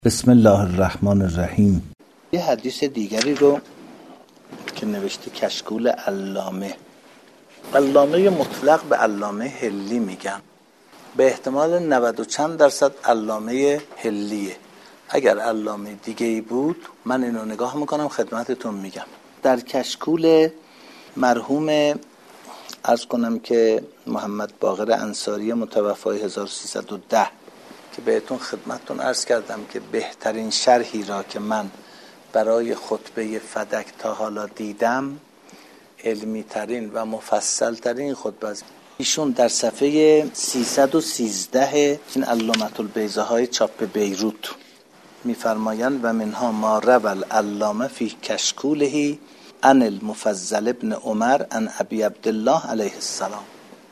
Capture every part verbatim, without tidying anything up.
بسم الله الرحمن الرحیم. یه حدیث دیگری رو که نوشته کشکول علامه علامه مطلق به علامه حلی میگن، به احتمال نود و چند درصد علامه حلیه. اگر علامه دیگه ای بود من اینو نگاه میکنم خدمتتون میگم. در کشکول مرحوم عرض کنم که محمد باقر انصاری متوفای هزار و سیصد و ده که بهتون خدمتتون عرض کردم که بهترین شرحی را که من برای خطبه فدک تا حالا دیدم، علمی ترین و مفصل ترین خطبه است. ایشون در صفحه سیصد و سیزده این علامة البیضا های چاپ بیروت میفرمایند و منها ما روى العلامه فی کشکوله عن المفضل ابن عمر عن ابی عبدالله علیه السلام.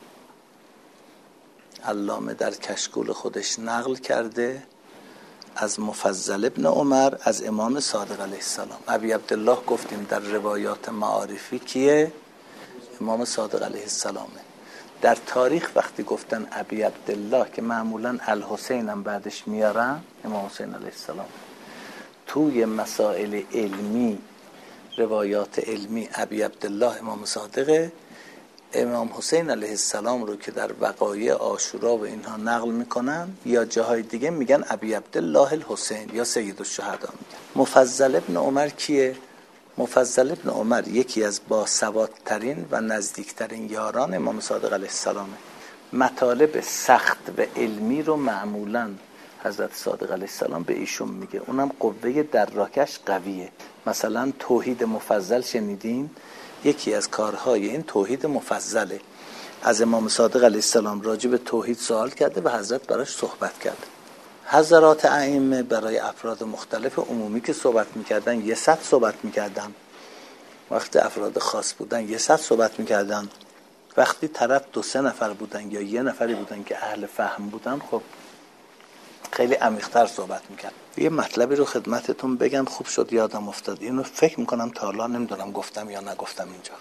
علامه در کشکول خودش نقل کرده از مفضل ابن عمر از امام صادق علیه السلام. ابی عبدالله گفتیم در روایات معارفی کیه؟ امام صادق علیه السلامه. در تاریخ وقتی گفتن ابی عبدالله که معمولا الحسین هم بعدش میارن، امام حسین علیه السلام. توی مسائل علمی، روایات علمی، ابی عبدالله امام صادقه. امام حسین علیه السلام رو که در وقایع عاشورا و اینها نقل میکنن یا جاهای دیگه میگن ابی عبدالله الحسین یا سید الشهدا میگن. مفضل ابن عمر کیه؟ مفضل ابن عمر یکی از باسوادترین و نزدیکترین یاران امام صادق علیه السلامه. مطالب سخت و علمی رو معمولا حضرت صادق علیه السلام به ایشون میگه، اونم قوه دراکش قویه. مثلا توحید مفضل شنیدین؟ یکی از کارهای این توحید مفضله. از امام صادق علیه السلام راجع به توحید سوال کرده و حضرت براش صحبت کرده. حضرات ائمه برای افراد مختلف عمومی که صحبت میکردن یه صد صحبت میکردن، وقتی افراد خاص بودن یه صد صحبت میکردن، وقتی طرف دو سه نفر بودن یا یه نفری بودن که اهل فهم بودن خب خیلی عمیق‌تر صحبت میکرد. یه مطلبی رو خدمتتون بگم، خوب شد یادم افتاد. اینو فکر میکنم تا حالا نمیدونم گفتم یا نگفتم اینجا.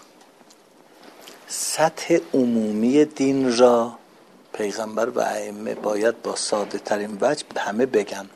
سطح عمومی دین را پیغمبر و ائمه باید با ساده ترین وجه همه بگن.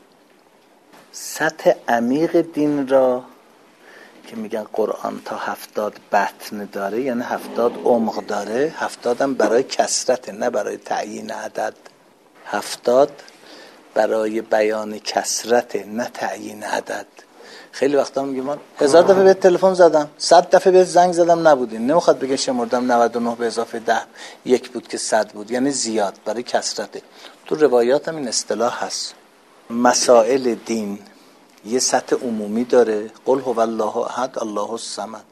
سطح عمیق دین را که میگن قرآن تا هفتاد بطن داره، یعنی هفتاد عمق داره، هفتاد هم برای کثرت نه برای تعیین عدد. هفتاد برای بیان کثرت نه تعیین عدد. خیلی وقتا میگه من هزار دفعه بهت تلفن زدم، صد دفعه بهت زنگ زدم نبودین. نمیخواد بگه شمردم نود و نه به اضافه ده یک بود که صد بود، یعنی زیاد برای کثرته. تو روایات هم این اصطلاح هست. مسائل دین یه سطح عمومی داره، قل هو الله احد الله الصمد.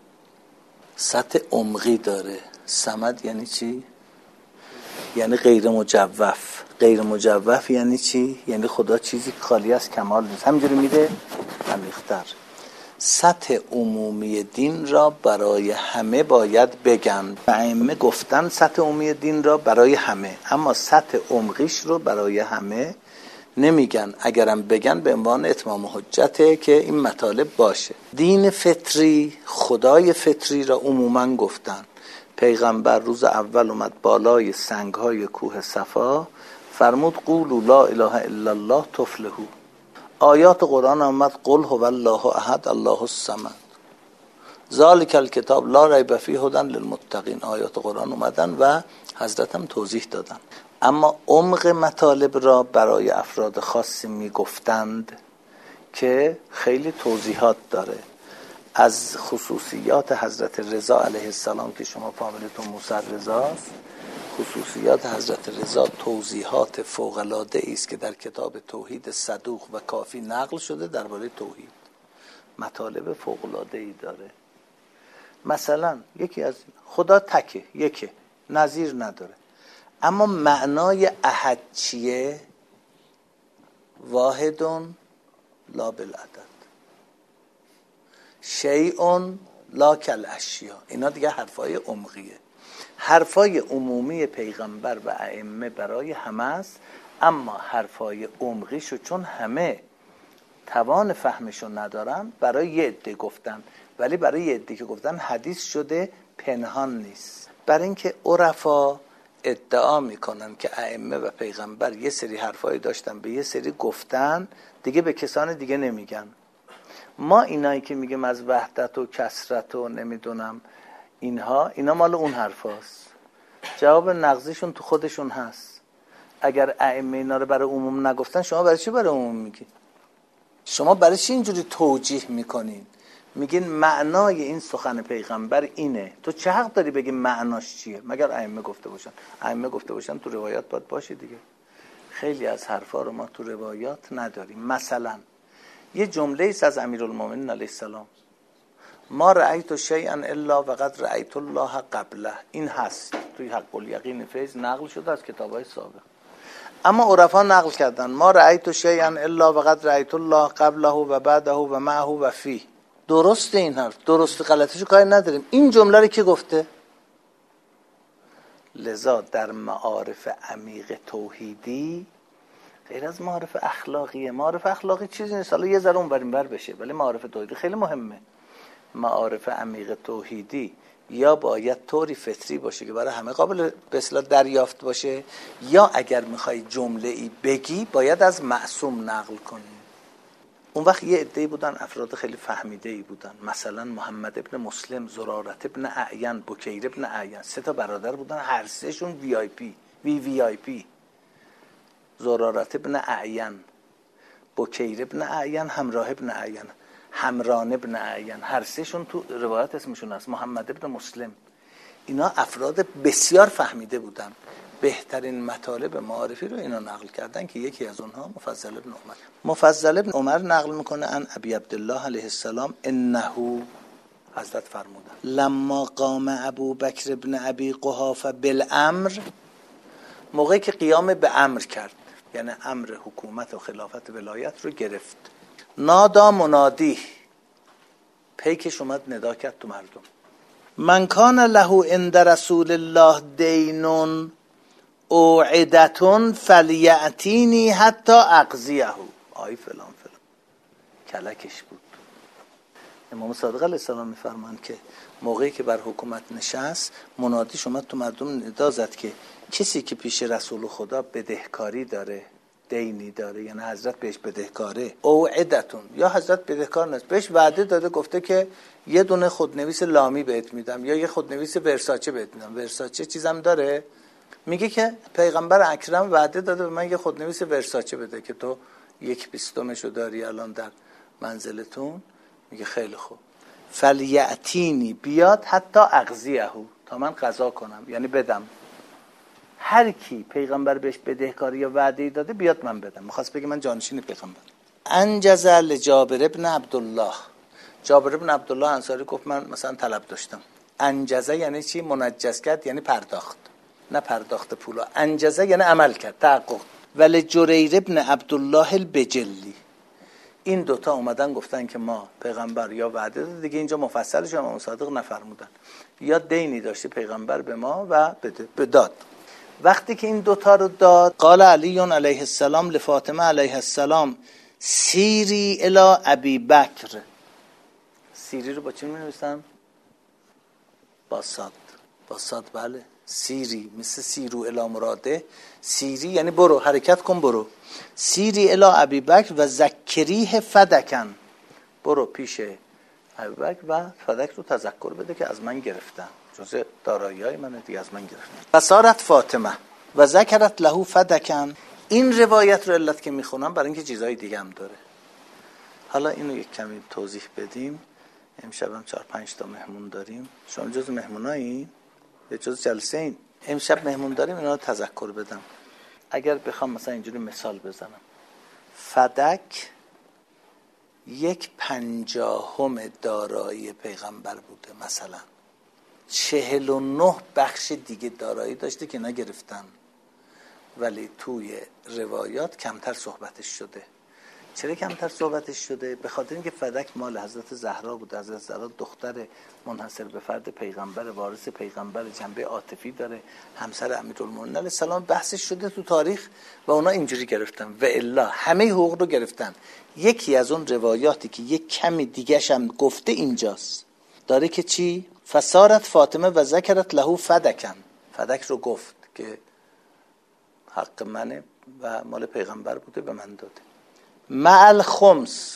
سطح عمقی داره. صمد یعنی چی؟ یعنی غیر مجوف. غیر مجوف یعنی چی؟ یعنی خدا چیزی خالی از کمال نیست، همینجوری میده عمیق‌تر. سطح عمومی دین را برای همه باید بگن. ائمه گفتن سطح عمومی دین را برای همه، اما سطح عمقیش رو برای همه نمیگن. اگرم بگن به عنوان اتمام حجته که این مطالب باشه. دین فطری، خدای فطری را عموما گفتن. پیغمبر روز اول اومد بالای سنگ‌های کوه صفا، فرمود قولوا لا اله الا الله تفلحوا. آیات قرآن آمد قل هو الله احد الله الصمد ذالک الکتاب لا ریب فیه هدی للمتقین. آیات قرآن اومدن و حضرت هم توضیح دادن، اما عمق مطالب را برای افراد خاصی میگفتند که خیلی توضیحات داره. از خصوصیات حضرت رضا علیه السلام که شما فامیلتون موسی رضاست، خصوصیات حضرت رضا توضیحات فوق‌العاده است که در کتاب توحید صدوق و کافی نقل شده درباره توحید. مطالب فوق‌العاده‌ای داره. مثلا یکی از خدا تکه، یکه، نظیر نداره، اما معنای احد چیه؟ واحدون لا بالعدد، شیء لا کالاشیاء. اینا دیگه حرفای عمقیه. حرفای عمومی پیغمبر و ائمه برای همه است، اما حرفای عمقیشو چون همه توان فهمشو ندارن برای یه عده گفتن، ولی برای یه عده که گفتن حدیث شده پنهان نیست. برای اینکه عرفا ادعا میکنن که ائمه و پیغمبر یه سری حرفایی داشتن به یه سری گفتن دیگه به کسان دیگه نمیگن. ما اینایی که میگیم از وحدت و کثرت و نمیدونم اینها، اینا مال اون حرفاست. جواب نقضیشون تو خودشون هست. اگر ائمه اینا رو برای عموم نگفتن، شما برای چی برای عموم میگی؟ شما برای چی اینجوری توجیه میکنین؟ میگین معنای این سخن پیغمبر اینه. تو چه حق داری بگی معناش چیه؟ مگر ائمه گفته باشن. ائمه گفته باشن تو روایات باید باشه دیگه. خیلی از حرفا رو ما تو روایات نداریم. مثلا یه جمله ایست از امیرالمومنین علیه السلام: ما رأیت شیئا الا وقد رأیت الله قبله. این هست توی حق الیقین فیض، نقل شده از کتابای سابق. اما عرفا نقل کردن ما رأیت شیئا الا وقد رأیت الله قبله و بعده و معه و فیه. درسته این حرف، درست غلطیشو کاری نداریم. این جمله رو کی گفته؟ لذا در معارف عمیق توحیدی، غیر از معارف اخلاقیه، معارف اخلاقی چیزی نیست، حالا یه ذره اون بریم بر بشه، ولی معارف توحیدی خیلی مهمه. معارف عمیق توحیدی یا باید طوری فطری باشه که برای همه قابل به اصطلاح دریافت باشه، یا اگر میخوای جمله ای بگی باید از معصوم نقل کنی. اون وقت یه عده‌ای بودن، افراد خیلی فهمیده ای بودن، مثلا محمد ابن مسلم، زرارت ابن اعین، بکیر ابن اعین، سه تا برادر بودن، هر سه شون وی آی پی وی وی آی پی. زرارت ابن اعین، بکیر ابن اعین، همراه ابن اعین، همران ابن اعین، هر سه شون تو روایت اسمشون هست. محمد ابن مسلم. اینا افراد بسیار فهمیده بودن. بهترین مطالب معارفی رو اینا نقل کردن که یکی از اونها مفضل ابن عمر. مفضل ابن عمر نقل میکنه ان ابی عبدالله علیه السلام انه، حضرت فرمودن لما قام ابو بکر ابن ابی قحافه بالامر، موقعی که قیام به امر کرد، یعنی امر حکومت و خلافت ولایت رو گرفت، نادا منادی، پیکش اومد ندا کرد تو مردم: من کان له عند رسول الله دینون اوعدتون فلیأتینی حتی اقضیه. آی فلان فلان کلکش بود. امام صادق علیه السلام میفرمان که موقعی که بر حکومت نشست، منادیش اومد تو مردم ندا زد که کسی که پیش رسول خدا بدهکاری داره، دینی داره، یعنی حضرت بهش بدهکاره، اوعدتون، یا حضرت بدهکار نیست، بهش وعده داده، گفته که یه دونه خودنویس لامی بهت میدم یا یه خودنویس ورساچه بهت میدم. ورساچه چیزم داره، میگه که پیغمبر اکرم وعده داده به من یه خودنویس ورساچه بده که تو یک بیستمشو داری الان در منزلتون. میگه خیلی خوب، فلیأتینی، بیاد حتی اقضیه، تا من قضا کنم، یعنی بدم. هر کی پیغمبر بهش بدهکاری یا وعده داده بیاد من بدم. میخواست بگه من جانشین پیغمبر. انجز لجابر ابن عبدالله، جابر ابن عبدالله انصاری گفت من مثلا طلب داشتم. انجزه یعنی چی؟ منجز کرد، یعنی پرداخت، نه پرداخت پولا. انجزه یعنی عمل کرد، تحقق. ولی جریر ابن عبدالله البجلی، این دوتا اومدن گفتن که ما پیغمبر یا وعده داده، دیگه اینجا مفصلش امام صادق نفرمودن، یا دینی داشته پیغمبر به ما و بده، بداد. وقتی که این دوتا رو داد، قال علی علیه السلام لفاطمه علیه السلام سیری الی ابی بکر. سیری رو با چی می نویسن؟ با صاد. با صاد، بله. سیری مثل سیرو الی مراده. سیری یعنی برو، حرکت کن، برو. سیری الی ابی بکر و ذکریه فدکن، برو پیش ابی بکر و فدک رو تذکر بده که از من گرفتن، جزء دارایی‌های من دیگه از من گرفتن. فسارت فاطمه و ذکرت له فدکن. این روایت رو علت که میخونم برای اینکه چیزای دیگه هم داره. حالا اینو یک کمی توضیح بدیم. امشب هم چهار پنج تا مهمون داریم. شما جز مهمونایی؟ یا جز جلسه این؟ امشب مهمون داریم، اینا رو تذکر بدم. اگر بخوام مثلا اینجوری مثال بزنم، فدک یک پنجاهم دارایی پیغمبر بوده، مثلا چهل و نه بخش دیگه دارایی داشته که نگرفتن، ولی توی روایات کمتر صحبتش شده. چرا کمتر صحبتش شده؟ به خاطر اینکه فدک مال حضرت زهرا بود. حضرت زهرا دختر منحصر به فرد پیغمبر، وارث پیغمبر، جنبه عاطفی داره، همسر امیرالمومنین علیه السلام. بحثش شده تو تاریخ و اونا اینجوری گرفتن و الا همه حقوق رو گرفتن. یکی از اون روایاتی که یک کمی دیگه‌ش هم گفته اینجاست، داره که چی؟ فسارت فاطمه و ذکرت له فدکن، فدک رو گفت که حق منه و مال پیغمبر بوده به من داده. مع الخمس،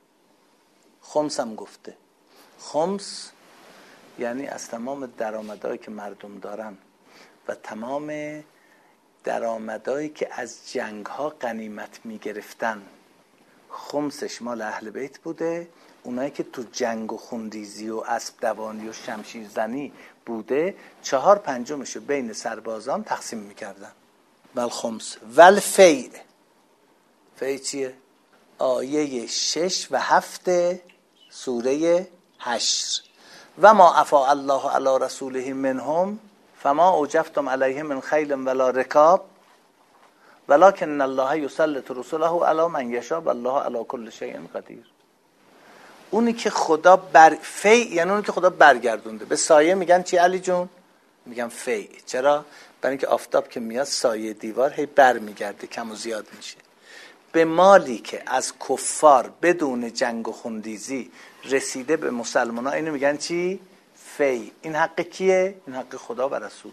خمس هم گفته. خمس یعنی از تمام درآمدهایی که مردم دارن و تمام درآمدهایی که از جنگ ها غنیمت می گرفتن، خمسش مال اهل بیت بوده. اونایی که تو جنگ و خوندیزی و اسب دوانی و شمشیر زنی بوده، چهار پنجمشو بین سربازان تقسیم میکردن. ول خمس ول فیع. فیع چیه؟ آیه شش و هفت سوره حشر. و ما افاء الله علی رسوله منهم فما اوجفتم علیه من خیل ولا رکاب ولکن الله یسلط رسله علی من یشاء والله علی کل شیء قدیر. اونی که خدا بر فیع یعنی اونی که خدا برگردونده. به سایه میگن چی علی جون؟ میگن فیع. چرا؟ برای اینکه آفتاب که میاد سایه دیوار هی بر میگرده، کم و زیاد میشه. به مالی که از کفار بدون جنگ و خوندیزی رسیده به مسلمان ها، اینو میگن چی؟ فیع. این حق کیه؟ این حق خدا و رسوله.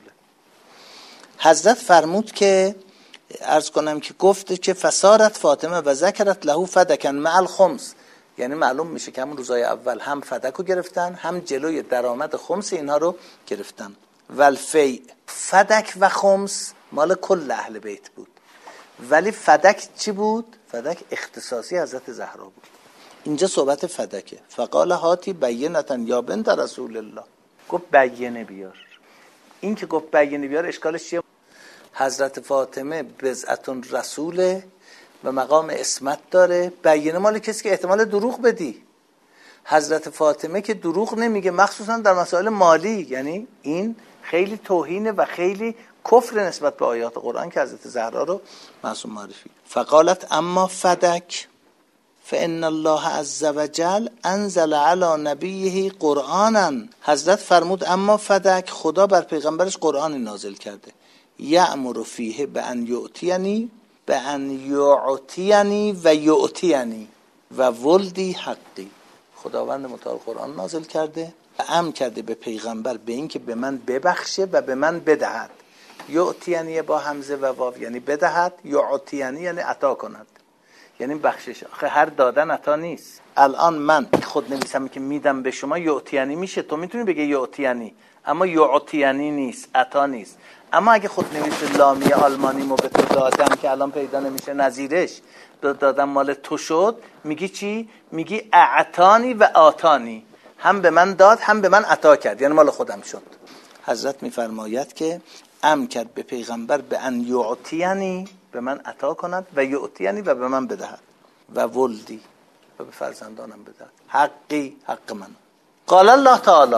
حضرت فرمود که عرض کنم که گفته که فسارت فاطمه و ذکرت له فدکن مع الخمس، یعنی معلوم میشه که همون روزای اول هم فدک رو گرفتن، هم جلوی درآمد خمس اینها رو گرفتن. والفیع، فدک و خمس مال کل اهل بیت بود، ولی فدک چی بود؟ فدک اختصاصی حضرت زهرا بود. اینجا صحبت فدکه. فقال هاتی بینتن یا بنت رسول الله، گفت بینه بیار. این که گفت بینه بیار اشکالش چیه؟ حضرت فاطمه بضعتون رسوله و مقام اسمت داره. بینه مال کسی که احتمال دروغ بدی. حضرت فاطمه که دروغ نمیگه، مخصوصا در مسائل مالی. یعنی این خیلی توهینه و خیلی کفر نسبت به آیات قرآن که حضرت زهرا رو معصوم معرفی. فقالت اما فدک فان الله عز وجل انزل علی نبیه قرآنا. حضرت فرمود اما فدک، خدا بر پیغمبرش قرآن نازل کرده. یأمر فیه بان یعطینی بان یعطینی و یعطینی و ولدی حقی. خداوند متعال قرآن نازل کرده و امر کرده به پیغمبر به این که به من ببخشه و به من بدهد. یعطینی با همزه و واو یعنی بدهد، یعطینی یعنی عطا کند، یعنی بخشش. آخه هر دادن عطا نیست. الان من خود نویسم که میدم به شما، یعطینی میشه، تو میتونی بگی یعطینی، اما یعطینی نیست، عطا نیست. اما اگه خود نویس لامی آلمانی مو به تو دادم که الان پیدا نمیشه نظیرش، دادم مال تو شد، میگی چی؟ میگی اعطانی و آتانی، هم به من داد هم به من عطا کرد، یعنی مال خودم شد. حضرت میفرماید که امر کرد به پیغمبر به ان یعطینی، به من عطا کند، و یعطینی و به من بدهد، و ولدی و به فرزندانم بدهد، حقی حق من. قال الله تعالی،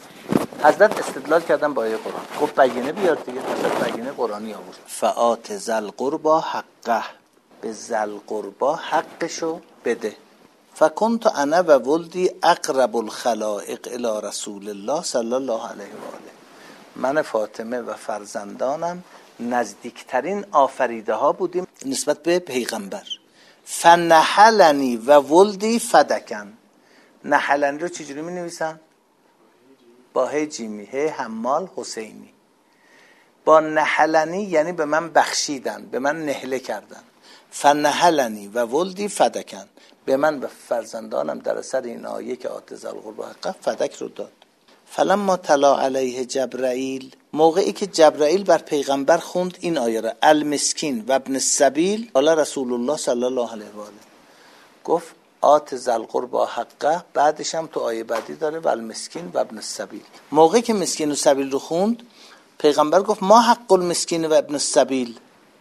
حضرت استدلال کردن با آیه قرآن. گفت بینه بیار دیگه. حضرت بینه قرآنی آورد. فآت ذل قربا حقه، به ذل قربا حقشو بده. فکنت انا و ولدی اقرب الخلائق الی رسول الله صلی الله علیه و آله. من فاطمه و فرزندانم نزدیکترین آفریده ها بودیم نسبت به پیغمبر. فنحلنی و ولدی فدکن. نحلنی رو چجوری می نویسن؟ با هی جیمی، هی حمال حسینی. با نحلنی یعنی به من بخشیدن، به من نهله کردن. فنحلنی و ولدی فدکن، به من و فرزندانم در اثر این آیه که آت ذل قربا حقه فدک رو داد. فلما طلع علیه جبرائیل، موقعی که جبرائیل بر پیغمبر خوند این آیه را، المسکین و ابن السبیل، قال رسول الله صلی الله علیه و آله، گفت آت ذل قربا حقه. بعدش هم تو آیه بعدی داره و المسکین و ابن السبیل. موقعی که مسکین و سبیل رو خوند، پیغمبر گفت ما حق المسکین و ابن السبیل،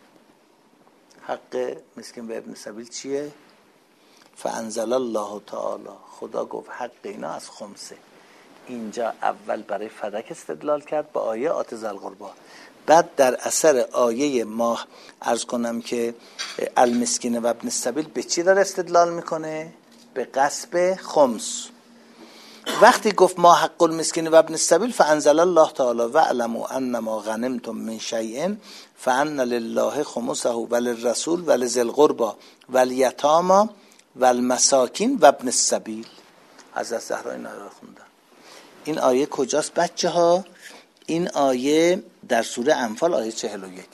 حق مسکین و ابن السبیل چیه؟ فانزل الله تعالی، خدا گفت حق اینا از خمسه. اینجا اول برای فدک استدلال کرد با آیه آت ذل قربا، بعد در اثر آیه ما عرض کنم که المسکین و ابن السبیل به چی داره استدلال میکنه؟ به غصب خمس. وقتی گفت ما حق المسکین و ابن السبیل، فانزل الله تعالی و اعلموا انما غنمتم من شیء فان لله خمسه وللرسول ولذی القربى والیتامی والمساکین و ابن السبیل. حضرت زهرا این آیه خوندن. این آیه کجاست بچه ها؟ این آیه در سوره انفال آیه چهل و یک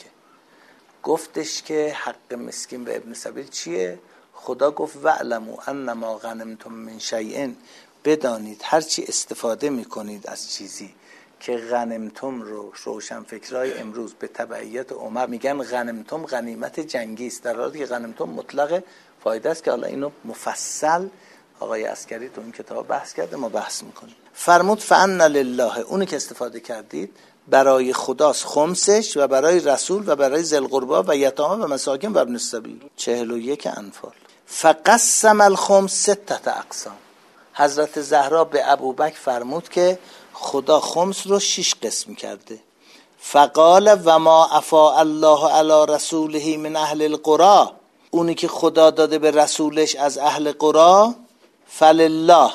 گفتش که حق مسکین و ابن سبیل چیه؟ خدا گفت وعلموا انما غنمتم من شیء، بدانید هر چی استفاده میکنید از چیزی که غنمتم رو روشنفکرای امروز به تبعیت عمر میگن غنمتم غنیمت جنگی است، در حالی که غنمتم مطلق فایده است که حالا اینو مفصل آقای عسکری تو این کتاب بحث کرده، ما بحث میکنیم. فرمود فان لله، اونی که استفاده کردید برای خداست خمسش و برای رسول و برای ذی القربی و یتامى و مساکین و ابن السبیل. چهل و یک انفال. فقسم الخمس ستة اقسام. حضرت زهرا به ابوبکر فرمود که خدا خمس رو شش قسم کرده. فقال و ما افاء الله علی رسوله من اهل القرى، اونی که خدا داده به رسولش از اهل قرا، فلله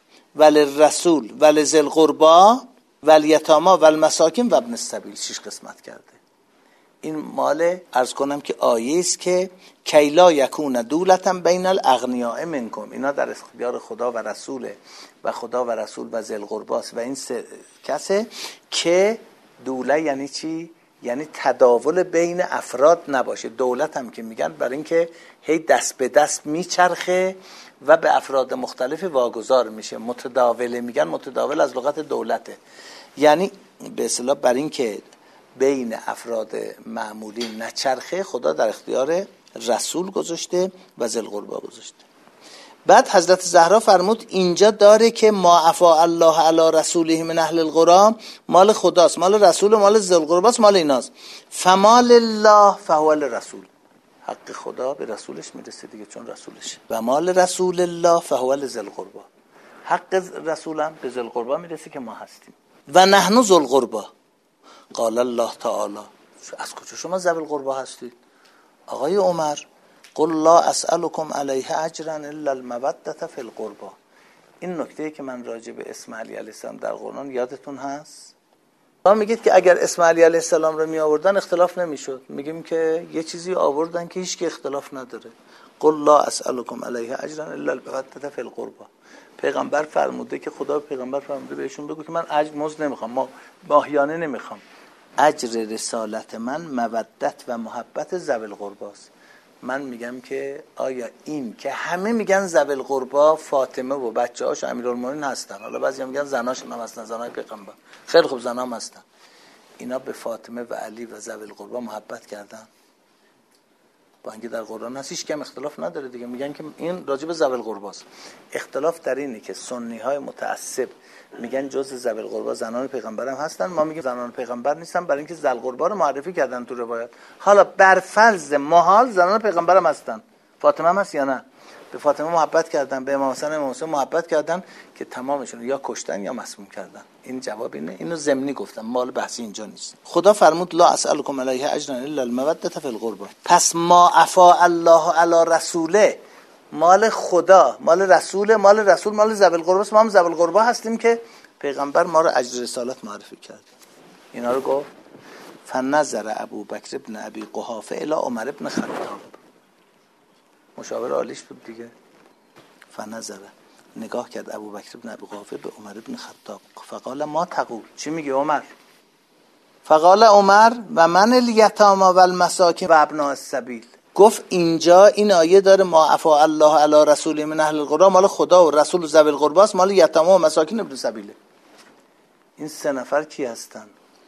وللرسول ولذی القربی والیتامی والمساکین و ابن السبیل. شش قسمت کرده. این مال عرض کنم که آیه است که کیلا یکون دولتا بین الاغنیاء منکم، اینا در اختیار خدا و رسوله و خدا و رسول و ذی القربی است و این سه کسه که دوله یعنی چی؟ یعنی تداول بین افراد نباشه. دولت هم که میگن برای اینکه هی دست به دست میچرخه و به افراد مختلف واگذار میشه. متداوله میگن، متداول از لغت دولته، یعنی به اصطلاح برای اینکه بین افراد معمولی نچرخه خدا در اختیار رسول گذاشته و ذی القربی گذاشته. بعد حضرت زهرا فرمود اینجا داره که ما افاء الله علی رسوله من اهل القرى مال خداست، مال رسول، مال ذی القربی است، مال ایناست. فمال الله فهو للرسول، حق خدا به رسولش میرسه دیگه چون رسولشه. و مال رسول الله فهو لذی القربی، حق رسولم به ذی القربی میرسه که ما هستیم. و نحن ذو القربی. قال الله تعالی، از کجا شما ذی القربی هستید؟ آقای عمر، قل لا اسألكم علیه اجرا الا المودة فی القربى. این نکته که من راجع به اسم علی علیه السلام در قرآن یادتون هست؟ ما میگید که اگر اسم علی علیه السلام رو می آوردن اختلاف نمیشد. میگیم که یه چیزی آوردن که هیچ که اختلاف نداره. قل لا اسألكم علیه اجرا الا المودة فی القربى. پیغمبر فرموده که خدا پیغمبر فرموده بهشون بگو که من اجر مزد نمیخوام، ما ماهیانه نمیخوام. اجر رسالت من مودت و محبت ذوی القربی است. من میگم که آیا این که همه میگن ذوی القربی فاطمه و بچه‌هاش امیرالمومنین هستن، حالا بعضی میگن زناشون هم هستن، زنای پیغمبر، خیلی خوب زنا هم هستن، اینا به فاطمه و علی و ذوی القربی محبت کردن؟ با اینکه در قرآن هست هیچ کم اختلاف نداره دیگه، میگن که این راجع به ذوی القربی است. اختلاف در اینه که سنی های متعصب میگن جز ذوی القربی زنان پیغمبر هم هستن، ما میگیم زنان پیغمبر نیستن برای اینکه ذی القربی رو معرفی کردن تو روایت. حالا بر فرض محال زنان پیغمبر هم هستن، فاطمه هم هست یا نه؟ به فاطمه محبت کردن، به امام حسن امام حسین محبت کردن که تمامشون یا کشتن یا مسموم کردن. این جواب اینه. اینو ضمنی گفتم، مال بحثی اینجا نیست. خدا فرمود لا اسألكم علیه اجرا الا المودة فی القربى. پس ما افاء الله علی رسوله مال خدا، مال رسول، مال رسول مال ذوی القربی. ما هم ذوی القربی هستیم که پیغمبر ما رو اجر رسالت معرفی کرد. اینا رو گفت. فنظر ابوبکر ابن ابی قحافه الی عمر ابن خطاب، مشاور عالیش بود دیگه. فنظر، نگاه کرد ابوبکر ابن ابی قحافه به عمر ابن خطاب. فقال ما تقول، چی میگه عمر؟ فقال عمر و من الیتامی و المساکین و ابناء السبیل. گفت اینجا این آیه داره ما افاء الله علی رسوله من اهل القرى مال خدا و رسول و ذوی القربی است، مال یتامی و مساکین ابن سبیله. این سه نفر کی هستن؟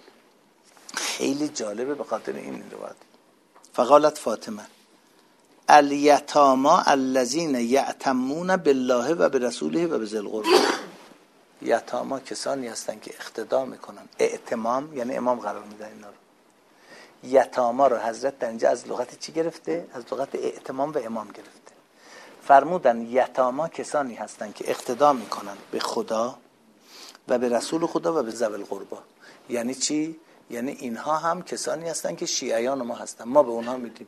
خیلی جالبه به خاطر این روایت. فقالت فاطمه الیتاما الذین یأتمون بالله و برسوله و بذی القربی. یتاما کسانی هستن که اقتدا میکنن، ائتمام یعنی امام قرار میدن اینا رو. یتاما رو حضرت در اینجا از لغت چی گرفته؟ از لغت ائتمام و امام گرفته. فرمودن یتاما کسانی هستن که اقتدا میکنن به خدا و به رسول خدا و به ذوی القربی. یعنی چی؟ یعنی اینها هم کسانی هستن که شیعیان ما هستن، ما به اونها میدیم.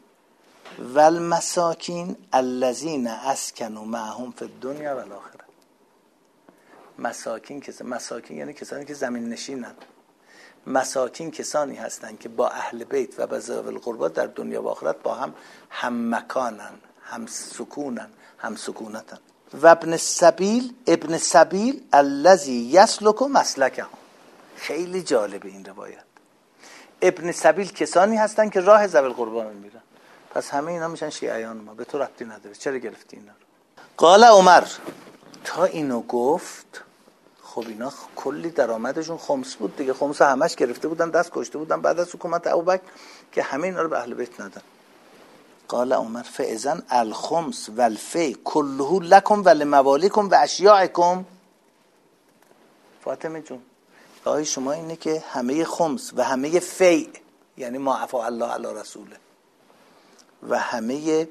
والمساکین الذین اسکنوا معهم فی الدنیا والآخره. مساکین کسانی، مساکین یعنی کسانی که زمین نشینن. مساکین کسانی هستند که با اهل بیت و با ذوی القربی در دنیا و آخرت با هم هم مکانن، هم سکونن، هم سکونتن. و ابن السبیل، ابن سبیل الذی یسلک مسلکه، خیلی جالبه این روایت. ابن سبیل کسانی هستن که راه ذوی القربا میرن، پس همه اینا میشن شیعیان ما. به تو ربطی نداره، چرا گرفتی اینا رو؟ قال عمر، تا اینو گفت خب اینا کلی درآمدشون خمس بود دیگه، خمس همش گرفته بودن، دست کشته بودن بعد از حکومت ابوبکر که همه اینا رو به اهل بیت ندن. قال عمر فاذن الخمس والفی كله لكم ولموالیکم و اشیاعکم. فاطمه جون، آیه شما اینه که همه خمس و همه فی، یعنی ما عفا الله علی رسوله، و همه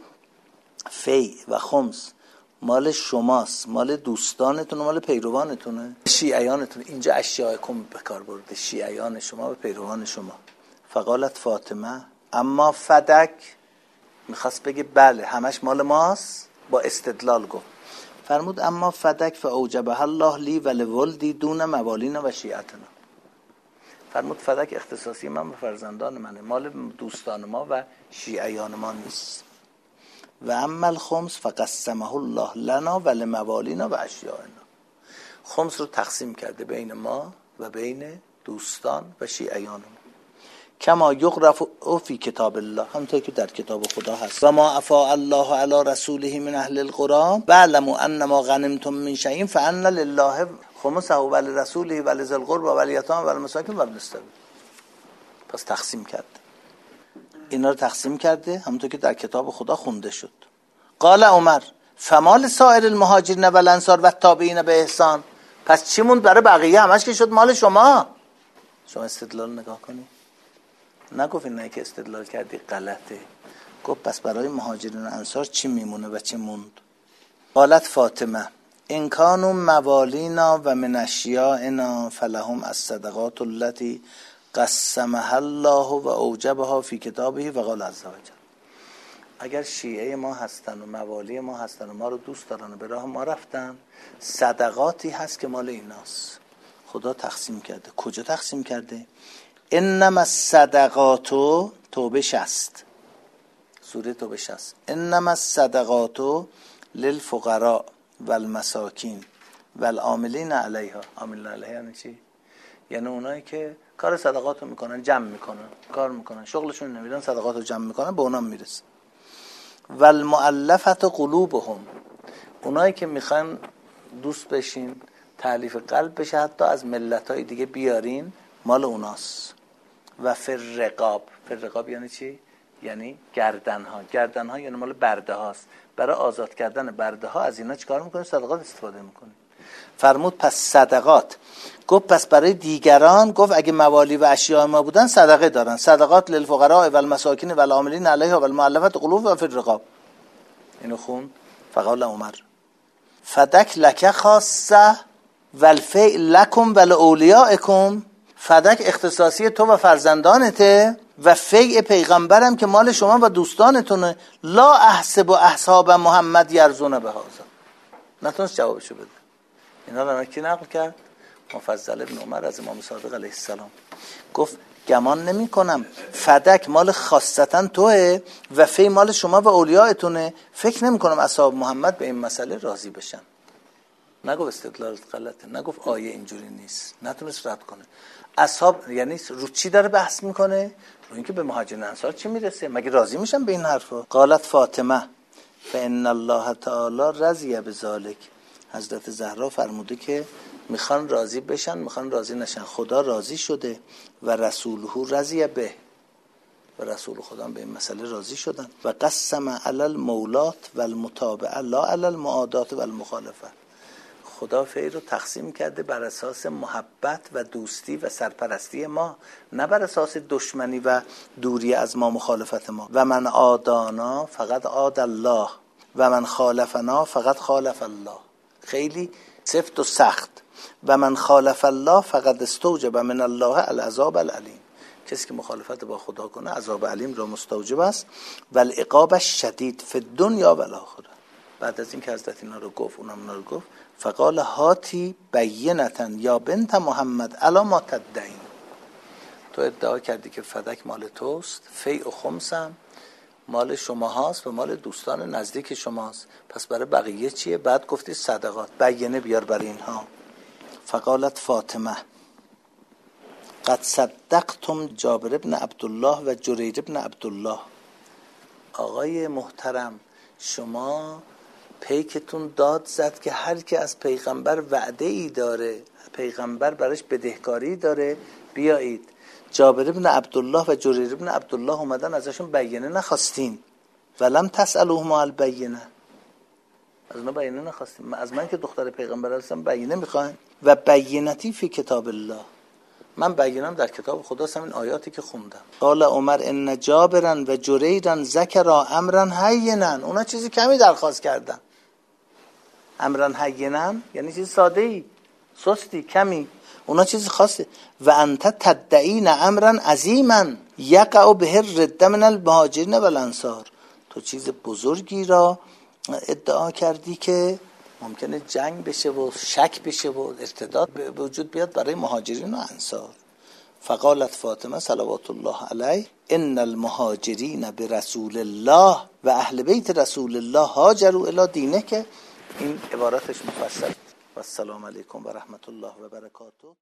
فی و خمس مال شماست، مال دوستانتون و مال پیروانتونه، شیعیانتون. اینجا اشیاعکم به کار برده، شیعیان شما و پیروان شما. فقالت فاطمه اما فدک، میخواست بگه بله همش مال ماست، با استدلال گفت. فرمود اما فدک فاوجبها الله لی ولولدی دون موالینا و شیعتنا. فرمود فدک اختصاصی من و فرزندان منه، مال دوستان ما و شیعیان ما نیست. و اما الخمس فقسمه الله لنا ولموالینا و اشیاعنا. خمس رو تقسیم کرده بین ما و بین دوستان و شیعیان ما. کما یغرف فی کتاب الله، همونطور که در کتاب خدا هست. و ما افاء الله علی رسوله من اهل القرى واعلموا انما غنمتم من شیء فان لله خمسه ولرسوله ولذی القربى والیتام والمساکین وابن السبیل. پس تقسیم کرده، اینا رو تقسیم کرده همونطور که در کتاب خدا خونده شد. قال عمر فمال سایر المهاجرین و الانصار و التابعین به احسان. پس چی موند برای بقیه؟ همش که شد مال شما. شما استدلال نگاه کنید، نگفت اینایی که استدلال کردی غلطه، گفت پس برای مهاجرین و انصار چی میمونه و چی موند؟ قالت فاطمه ان کانوا موالینا و من اشیاءنا فلهم الصدقات التي قسمها الله و اوجبها فی کتابه و قال عز وجل. اگر شیعه ما هستن و موالی ما هستن و ما رو دوست دارن و به راه ما رفتن، صدقاتی هست که مال ایناست، خدا تقسیم کرده. کجا تقسیم کرده؟ انما الصدقات، توبه شصت، سوره توبه شصت. انما الصدقات للفقراء والمساکین والعاملین علیها. عاملین علیها یعنی چی؟ یعنی اونایی که کار صدقات رو میکنن، جمع میکنن، کار میکنن، شغلشون نمیدن، صدقات رو جمع میکنن، به اونام میرسه. والمؤلفه قلوبهم، اونایی که میخوان دوست بشین، تألیف قلب بشه، حتی از ملت‌های دیگه بیارین، مال اوناست. و فرقاب، فرقاب یعنی چی؟ یعنی گردنها. گردنها یعنی مال برده هاست. برای آزاد کردن برده ها از اینا چیکار میکنید؟ صدقات استفاده میکنید. فرمود پس صدقات. گفت پس برای دیگران، گفت اگه موالی و اشیاء ما بودن صدقه دارن. صدقات للفقراء والمساکین والعاملین علیها والمؤلفه قلوب و فرقاب. اینو خون. فقال عمر فدک لک خاصه والفیء لکم ولاولیاءکم. فدک اختصاصی تو و فرزندانته و فیء پیغمبرم که مال شما و دوستانتونه. لا احسب اصحاب محمد یرزون به هذا. نتونست جوابشو بده. اینا رو کی نقل کرد؟ مفضل ابن عمر از امام صادق علیه السلام. گفت گمان نمی کنم فدک مال خاصتا توه و فی مال شما و اولیاءتونه. فکر نمی کنم اصحاب محمد به این مسئله راضی بشن. نگفت استدلال غلطه، نگفت آیه اینجوری نیست، نتونست رد کنه. اصحاب یعنی رو چی داره بحث میکنه؟ رو اینکه به مهاجرین انصار چی میرسه، مگه راضی میشن به این حرفا؟ قالت فاطمه فان الله تعالی رضی بذلک. حضرت زهرا فرموده که میخوان راضی بشن، میخوان راضی نشن، خدا راضی شده و رسوله رضی به، و رسول خدا به این مسئله راضی شدن. و قسم علی المولات والمتابعه لا علی المعادات والمخالفه. خدا فی رو تقسیم کرده بر اساس محبت و دوستی و سرپرستی ما، نه بر اساس دشمنی و دوری از ما، مخالفت ما. و من عادانا فقط عاد الله و من خالفنا فقط خالف الله. خیلی سفت و سخت. و من خالف الله فقط استوجب من الله العذاب العلیم. کسی که مخالفت با خدا کنه عذاب علیم را مستوجب است. و العقاب الشدید فی الدنیا و الاخره. بعد از این که حضرت اینا رو گفت، اونم اینا رو گفت. فقال هاتی بینتن یا بنت محمد الا ما تدعین. تو ادعا کردی که فدک مال توست، فیء و خمسم مال شما هاست و مال دوستان نزدیک شماست، پس برای بقیه چیه؟ بعد گفتی صدقات، بینه بیار برای اینها. فقالت فاطمه قد صدقتم جابر ابن عبدالله و جریر ابن عبدالله. آقای محترم، شما پیکتون داد زد که هر کی از پیغمبر وعده ای داره، پیغمبر براش بدهکاری داره، بیایید. جابر ابن عبدالله و جریر ابن عبدالله اومدن ازشون بینه نخواستین. ولم تسألوهم البینه، از اونا بینه نخواستین. از من که دختر پیغمبر هستم بینه میخواین؟ و بینتی فی کتاب الله، من بینم در کتاب خداست، همین آیاتی که خوندم. قال عمر ان جابرا و جریرا ذکرا امرا هینا، اونا چیزی کمی درخواست کردن. امرا هینا یعنی چیز ساده ای، سستی، کمی. اونا چیزی خاصه. و انت تدعین امرا عظیما یقع به الرد من المهاجرین و الانصار، تو چیز بزرگی را ادعا کردی که ممکنه جنگ بشه و شک بشه و ارتداد به وجود بیاد برای مهاجرین و انصار. فقالت فاطمه صلوات الله علیه ان المهاجرین برسول الله و اهل بیت رسول الله هاجروا الی دینه، که این عبارتش مفصل. و السلام علیکم و رحمت الله و برکاته.